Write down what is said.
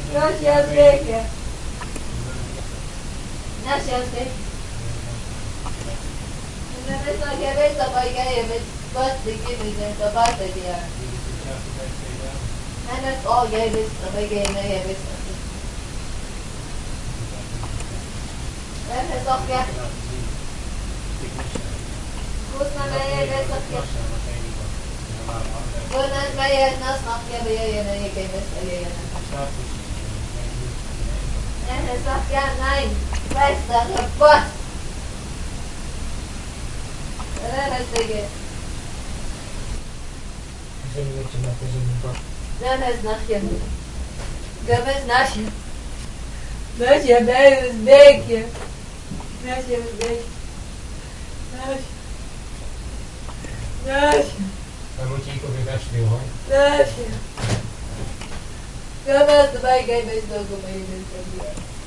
Naša peke. Naša peke. Mesela gebe sabahya yemek bas dikimizin sabah diye. Hemen o gebe sabah yemek. Ben hesap ya. Kusna meye hesap ya. Kusna meye nasıl ya beye yemek yemek yemek. Ben hesap ya nein. Besta bas. Sige. Zamiast nachiem. Zamiast nachiem. Nachiem, daj zbiegnie. Nachiem zbiegnie. Nachiem. Moet je weer wegspelen hoor. Nachiem. Zamiast dbaj, gaj bez dogu, my jeden sobie.